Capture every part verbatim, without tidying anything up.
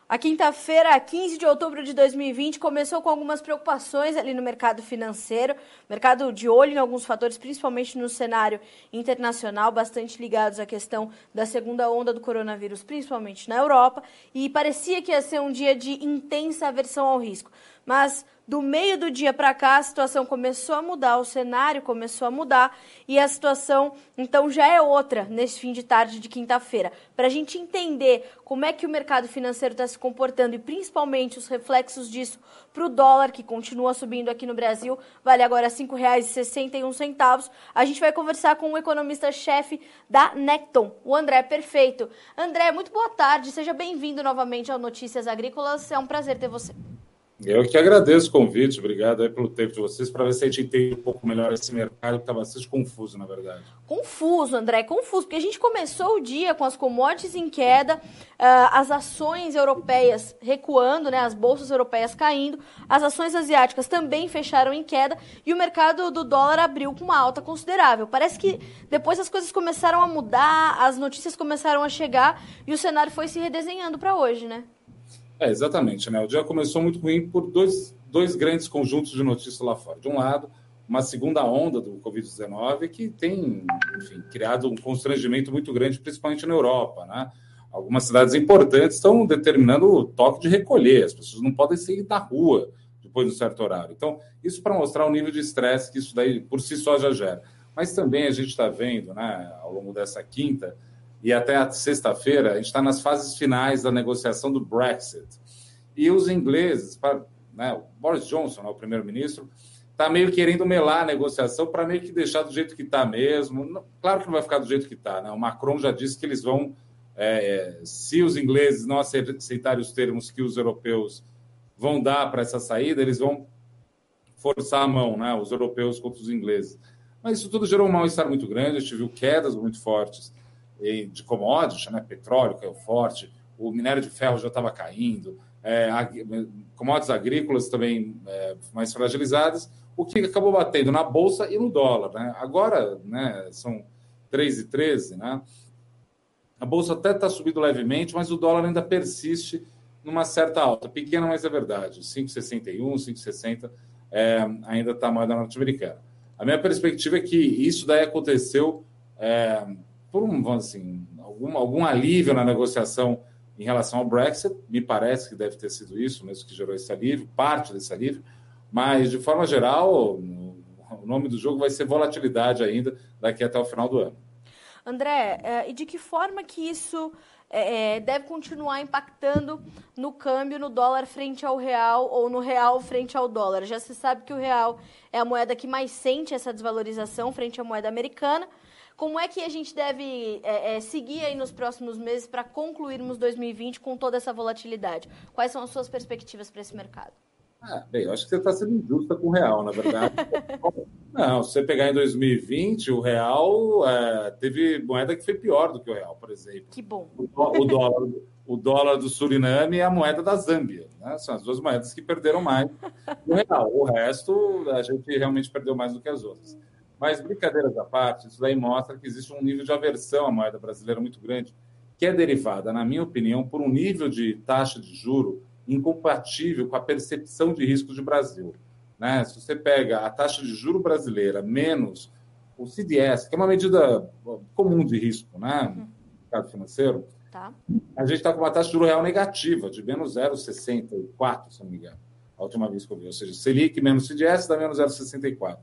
A quinta-feira, quinze de outubro de dois mil e vinte, começou com algumas preocupações ali no mercado financeiro, mercado de olho em alguns fatores, principalmente no cenário internacional, bastante ligados à questão da segunda onda do coronavírus, principalmente na Europa, e parecia que ia ser um dia de intensa aversão ao risco. Mas do meio do dia para cá, a situação começou a mudar, o cenário começou a mudar e a situação, então, já é outra nesse fim de tarde de quinta-feira. Para a gente entender como é que o mercado financeiro está se comportando e principalmente os reflexos disso para o dólar, que continua subindo aqui no Brasil, vale agora cinco reais e sessenta e um centavos, a gente vai conversar com o economista-chefe da Necton, o André Perfeito. André, muito boa tarde, seja bem-vindo novamente ao Notícias Agrícolas, é um prazer ter você. Eu que agradeço o convite, obrigado aí pelo tempo de vocês, para ver se a gente entende um pouco melhor esse mercado, que está bastante confuso, na verdade. Confuso, André, confuso, porque a gente começou o dia com as commodities em queda, uh, as ações europeias recuando, né, as bolsas europeias caindo, as ações asiáticas também fecharam em queda e o mercado do dólar abriu com uma alta considerável. Parece que depois as coisas começaram a mudar, as notícias começaram a chegar e o cenário foi se redesenhando para hoje, né? É, exatamente, né? O dia começou muito ruim por dois, dois grandes conjuntos de notícias lá fora. De um lado, uma segunda onda do covid dezenove que tem, enfim, criado um constrangimento muito grande, principalmente na Europa, né? Algumas cidades importantes estão determinando o toque de recolher, as pessoas não podem sair da rua depois de um certo horário. Então, isso para mostrar o nível de estresse que isso daí por si só já gera. Mas também a gente está vendo, né, ao longo dessa quinta, e até a sexta-feira, a gente está nas fases finais da negociação do Brexit. E os ingleses, né, o Boris Johnson, né, o primeiro-ministro, está meio querendo melar a negociação para meio que deixar do jeito que está mesmo. Claro que não vai ficar do jeito que está, né? O Macron já disse que eles vão, é, se os ingleses não aceitarem os termos que os europeus vão dar para essa saída, eles vão forçar a mão, né, os europeus contra os ingleses. Mas isso tudo gerou um mal-estar muito grande, a gente viu quedas muito fortes de commodities, né? Petróleo caiu forte, o minério de ferro já estava caindo, é, commodities agrícolas também é, mais fragilizadas, o que acabou batendo na bolsa e no dólar, né? Agora, né, são três e treze, né? A bolsa até está subindo levemente, mas o dólar ainda persiste numa certa alta, pequena, mas é verdade, cinco e sessenta e um, cinco e sessenta é, ainda está a moeda norte-americana. A minha perspectiva é que isso daí aconteceu é, por um, assim, algum, algum alívio na negociação em relação ao Brexit, me parece que deve ter sido isso mesmo que gerou esse alívio, parte desse alívio, mas, de forma geral, o nome do jogo vai ser volatilidade ainda daqui até o final do ano. André, e de que forma que isso é, deve continuar impactando no câmbio, no dólar frente ao real ou no real frente ao dólar? Já se sabe que o real é a moeda que mais sente essa desvalorização frente à moeda americana. Como é que a gente deve é, é, seguir aí nos próximos meses para concluirmos dois mil e vinte com toda essa volatilidade? Quais são as suas perspectivas para esse mercado? Ah, bem, eu acho que você está sendo injusta com o real, na verdade. Não, se você pegar em dois mil e vinte, o real é, teve moeda que foi pior do que o real, por exemplo. Que bom. O, o, dólar, o dólar do Suriname e a moeda da Zâmbia, né? São as duas moedas que perderam mais do real. O resto, a gente realmente perdeu mais do que as outras. Mas, brincadeiras à parte, isso daí mostra que existe um nível de aversão à moeda brasileira muito grande, que é derivada, na minha opinião, por um nível de taxa de juro incompatível com a percepção de risco do Brasil. Né? Se você pega a taxa de juro brasileira menos o C D S, que é uma medida comum de risco, né, no mercado financeiro, tá. A gente está com uma taxa de juro real negativa, de menos zero vírgula sessenta e quatro, se não me engano, a última vez que eu vi. Ou seja, Selic menos C D S dá menos zero vírgula sessenta e quatro.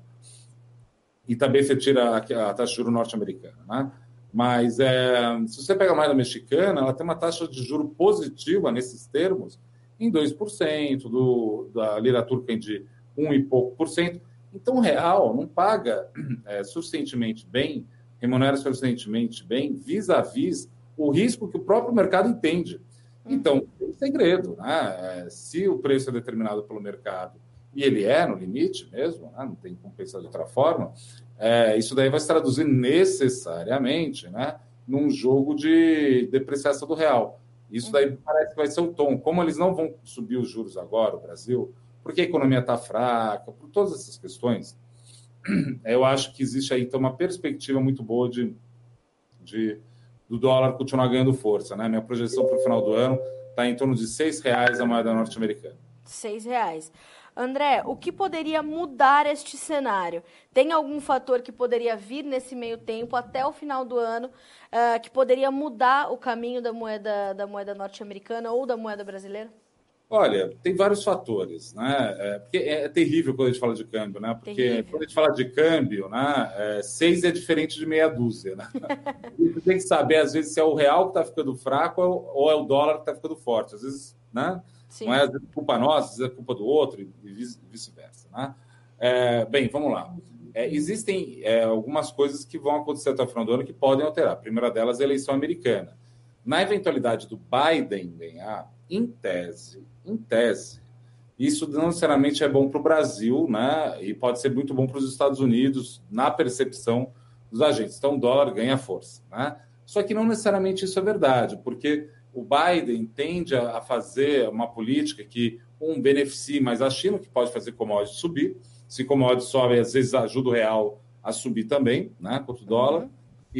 E também você tira a, a taxa de juro norte-americana, né? Mas é, se você pega a moeda mexicana, ela tem uma taxa de juro positiva nesses termos em dois por cento, do, da lira turca de um e pouco por cento. Então, o real não paga é, suficientemente bem, remunera suficientemente bem, vis-à-vis o risco que o próprio mercado entende. Então, tem segredo, né? É, se o preço é determinado pelo mercado, e ele é no limite mesmo, né? Não tem como pensar de outra forma, é, isso daí vai se traduzir necessariamente, né, num jogo de depreciação do real. Isso daí parece que vai ser o tom. Como eles não vão subir os juros agora, o Brasil, porque a economia está fraca, por todas essas questões, eu acho que existe aí então, uma perspectiva muito boa de, de, do dólar continuar ganhando força. Né? Minha projeção para o final do ano está em torno de seis reais a moeda norte-americana. Seis reais. André, o que poderia mudar este cenário? Tem algum fator que poderia vir nesse meio tempo, até o final do ano, uh, que poderia mudar o caminho da moeda, da moeda norte-americana ou da moeda brasileira? Olha, tem vários fatores, né? É, porque é, é terrível quando a gente fala de câmbio, né? Porque terrível. Quando a gente fala de câmbio, né? É, seis é diferente de meia dúzia, né? Você tem que saber, às vezes, se é o real que está ficando fraco ou é o dólar que está ficando forte. Às vezes, né? Sim. Não é culpa nossa, às vezes é culpa do outro e vice-versa, né? É, bem, vamos lá. É, existem é, algumas coisas que vão acontecer até o final do ano que podem alterar. A primeira delas é a eleição americana. Na eventualidade do Biden ganhar, em tese, em tese, isso não necessariamente é bom para o Brasil, né? E pode ser muito bom para os Estados Unidos na percepção dos agentes. Então, o dólar ganha força, né? Só que não necessariamente isso é verdade, porque o Biden tende a fazer uma política que, um, beneficie mais a China, que pode fazer commodities subir. Se commodities sobe, às vezes ajuda o real a subir também, né, contra o dólar. Uhum.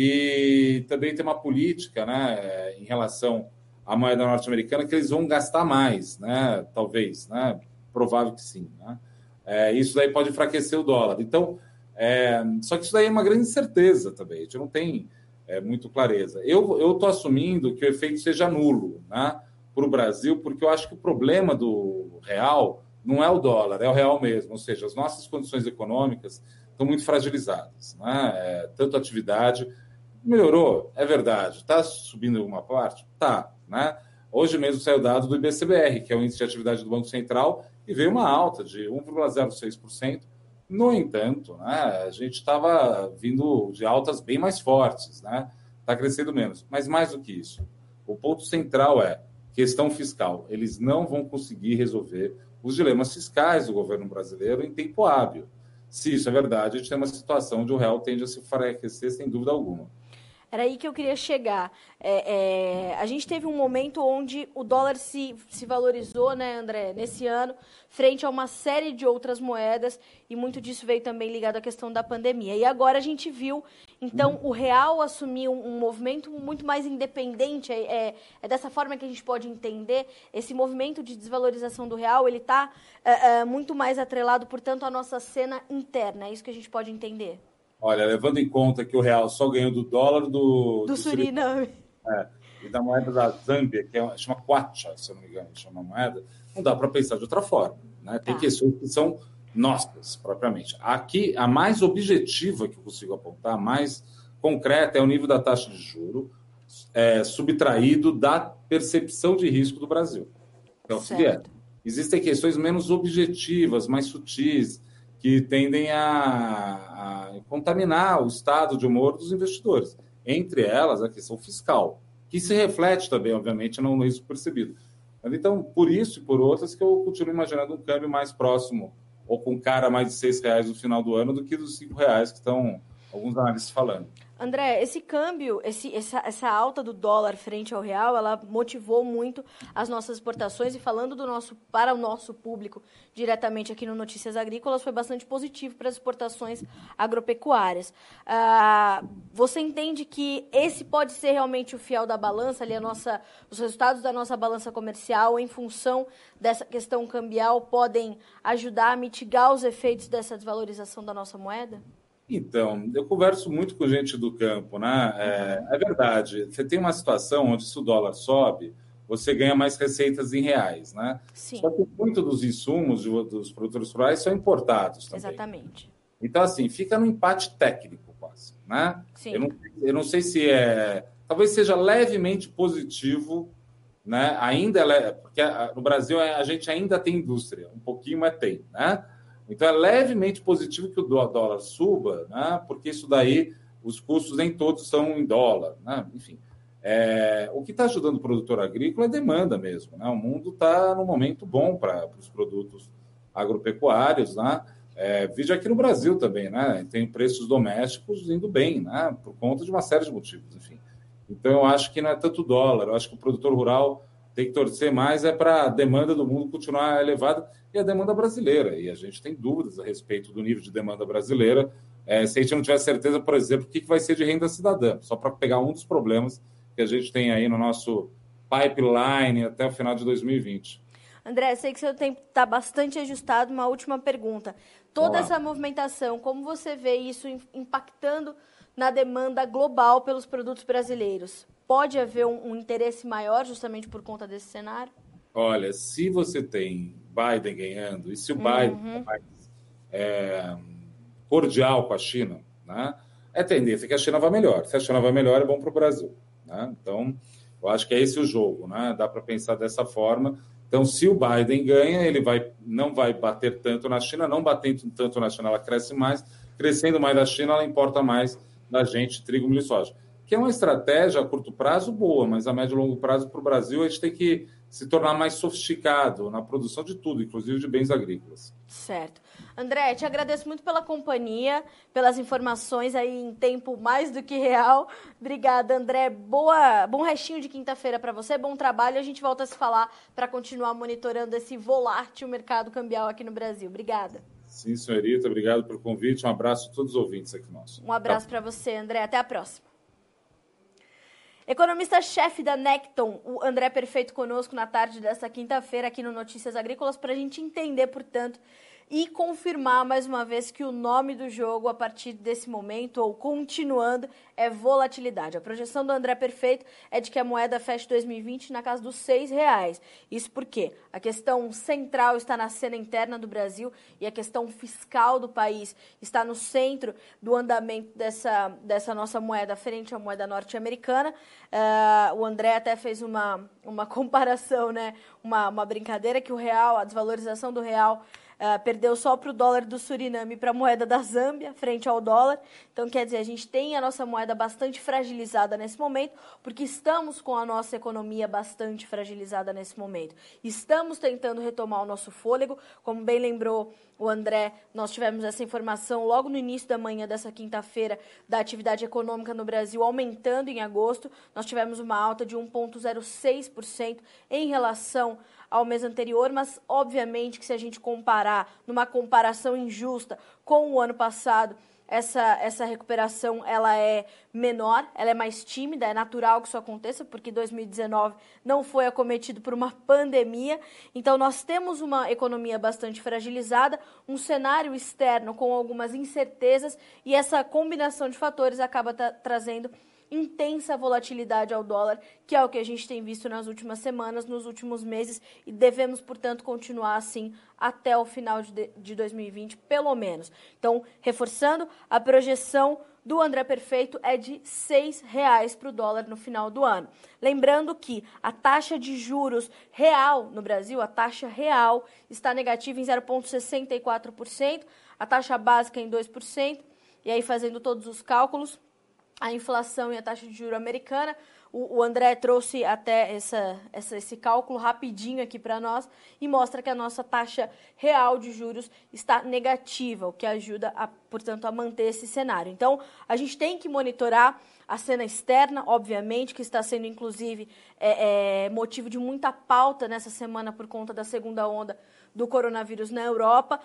E também tem uma política, né, em relação à moeda norte-americana, que eles vão gastar mais, né, talvez, né, provável que sim. Né? É, isso daí pode enfraquecer o dólar. Então, é, só que isso daí é uma grande incerteza também. A gente não tem... É, muito clareza. Eu estou assumindo que o efeito seja nulo, né, para o Brasil, porque eu acho que o problema do real não é o dólar, é o real mesmo. Ou seja, as nossas condições econômicas estão muito fragilizadas. Né? É, tanto a atividade melhorou, é verdade. Está subindo alguma parte? Tá. Né? Hoje mesmo saiu o dado do I B C B R, que é o índice de atividade do Banco Central, e veio uma alta de um vírgula zero seis por cento. No entanto, né, a gente estava vindo de altas bem mais fortes, né? Está crescendo menos. Mas mais do que isso, o ponto central é questão fiscal. Eles não vão conseguir resolver os dilemas fiscais do governo brasileiro em tempo hábil. Se isso é verdade, a gente tem uma situação onde o real tende a se enfraquecer sem dúvida alguma. Era aí que eu queria chegar. É, é, a gente teve um momento onde o dólar se, se valorizou, né, André, nesse ano, frente a uma série de outras moedas, e muito disso veio também ligado à questão da pandemia. E agora a gente viu, então, o real assumir um, um movimento muito mais independente. É, é, é dessa forma que a gente pode entender esse movimento de desvalorização do real, ele está é, é, muito mais atrelado, portanto, à nossa cena interna. É isso que a gente pode entender. Olha, levando em conta que o real só ganhou do dólar do... Do, do Suriname. É, e da moeda da Zâmbia, que é, chama Kwacha, se eu não me engano, chama moeda, não dá para pensar de outra forma. Né? Tem tá. questões que são nossas, propriamente. Aqui, a mais objetiva que eu consigo apontar, a mais concreta, é o nível da taxa de juro é, subtraído da percepção de risco do Brasil. Então, se vier. Existem questões menos objetivas, mais sutis, que tendem a, a contaminar o estado de humor dos investidores. Entre elas, a questão fiscal, que se reflete também, obviamente, no risco percebido. Então, por isso e por outras, que eu continuo imaginando um câmbio mais próximo, ou com cara mais de seis reais no final do ano, do que dos cinco reais que estão alguns analistas falando. André, esse câmbio, esse, essa, essa alta do dólar frente ao real, ela motivou muito as nossas exportações, e falando do nosso, para o nosso público diretamente aqui no Notícias Agrícolas, foi bastante positivo para as exportações agropecuárias. Ah, você entende que esse pode ser realmente o fiel da balança, ali a nossa, os resultados da nossa balança comercial, em função dessa questão cambial, podem ajudar a mitigar os efeitos dessa desvalorização da nossa moeda? Então, eu converso muito com gente do campo, né? É, é verdade. Você tem uma situação onde, se o dólar sobe, você ganha mais receitas em reais, né? Sim. Só que muitos dos insumos dos produtores rurais são importados também. Exatamente. Então, assim, fica no empate técnico quase, né? Sim. Eu não, eu não sei se é... Talvez seja levemente positivo, né? Ainda é... Porque no Brasil a gente ainda tem indústria, um pouquinho, mas tem, né? Então, é levemente positivo que o dólar suba, né? Porque isso daí, os custos nem todos são em dólar, né? Enfim, é, o que está ajudando o produtor agrícola é demanda mesmo, né? O mundo está num momento bom para os produtos agropecuários, né? É, vídeo aqui no Brasil também, né? Tem preços domésticos indo bem, né? Por conta de uma série de motivos, enfim. Então, eu acho que não é tanto dólar, eu acho que o produtor rural tem que torcer mais é para a demanda do mundo continuar elevada e a demanda brasileira. E a gente tem dúvidas a respeito do nível de demanda brasileira. É, se a gente não tiver certeza, por exemplo, o que vai ser de renda cidadã, só para pegar um dos problemas que a gente tem aí no nosso pipeline até o final de dois mil e vinte. André, sei que seu tempo está bastante ajustado. Uma última pergunta. Toda essa movimentação, como você vê isso impactando na demanda global pelos produtos brasileiros? Pode haver um, um interesse maior justamente por conta desse cenário? Olha, se você tem Biden ganhando, e se o Biden Uhum. é mais é, cordial com a China, né, é tendência que a China vá melhor. Se a China vai melhor, é bom para o Brasil. Né? Então, eu acho que é esse o jogo. Né? Dá para pensar dessa forma. Então, se o Biden ganha, ele vai, não vai bater tanto na China, não batendo tanto na China, ela cresce mais. Crescendo mais na China, ela importa mais da gente trigo, milho e soja. Que é uma estratégia a curto prazo boa, mas a médio e longo prazo para o Brasil a gente tem que se tornar mais sofisticado na produção de tudo, inclusive de bens agrícolas. Certo. André, te agradeço muito pela companhia, pelas informações aí em tempo mais do que real. Obrigada, André. Boa, bom restinho de quinta-feira para você, bom trabalho. A gente volta a se falar para continuar monitorando esse volátil mercado cambial aqui no Brasil. Obrigada. Sim, senhorita, obrigado pelo convite. Um abraço a todos os ouvintes aqui nossos. Um abraço para você, André. Até a próxima. Economista-chefe da Necton, o André Perfeito, conosco na tarde desta quinta-feira aqui no Notícias Agrícolas, para a gente entender, portanto, e confirmar mais uma vez que o nome do jogo a partir desse momento, ou continuando, é volatilidade. A projeção do André Perfeito é de que a moeda feche dois mil e vinte na casa dos seis reais. Isso porque a questão central está na cena interna do Brasil e a questão fiscal do país está no centro do andamento dessa, dessa nossa moeda frente à moeda norte-americana. Uh, o André até fez uma, uma comparação, né? uma, uma brincadeira que o real, a desvalorização do real Uh, perdeu só para o dólar do Suriname e para a moeda da Zâmbia, frente ao dólar. Então, quer dizer, a gente tem a nossa moeda bastante fragilizada nesse momento, porque estamos com a nossa economia bastante fragilizada nesse momento. Estamos tentando retomar o nosso fôlego, como bem lembrou o André, nós tivemos essa informação logo no início da manhã dessa quinta-feira da atividade econômica no Brasil aumentando em agosto. Nós tivemos uma alta de um vírgula zero seis por cento em relação ao mês anterior, mas obviamente que se a gente comparar, numa comparação injusta com o ano passado, essa, essa recuperação ela é menor, ela é mais tímida, é natural que isso aconteça, porque dois mil e dezenove não foi acometido por uma pandemia, então nós temos uma economia bastante fragilizada, um cenário externo com algumas incertezas, e essa combinação de fatores acaba tra- trazendo intensa volatilidade ao dólar, que é o que a gente tem visto nas últimas semanas, nos últimos meses, e devemos, portanto, continuar assim até o final de, de dois mil e vinte, pelo menos. Então, reforçando, a projeção do André Perfeito é de seis reais para o dólar no final do ano. Lembrando que a taxa de juros real no Brasil, a taxa real, está negativa em zero vírgula sessenta e quatro por cento, a taxa básica em dois por cento, e aí fazendo todos os cálculos, a inflação e a taxa de juros americana, o, o André trouxe até essa, essa, esse cálculo rapidinho aqui para nós e mostra que a nossa taxa real de juros está negativa, o que ajuda, a, portanto, a manter esse cenário. Então, a gente tem que monitorar a cena externa, obviamente, que está sendo, inclusive, é, é, motivo de muita pauta nessa semana por conta da segunda onda do coronavírus na Europa,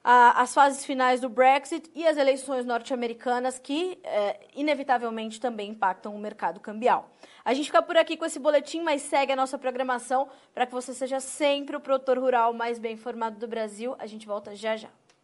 as fases finais do Brexit e as eleições norte-americanas que, é, inevitavelmente, também impactam o mercado cambial. A gente fica por aqui com esse boletim, mas segue a nossa programação para que você seja sempre o produtor rural mais bem informado do Brasil. A gente volta já já.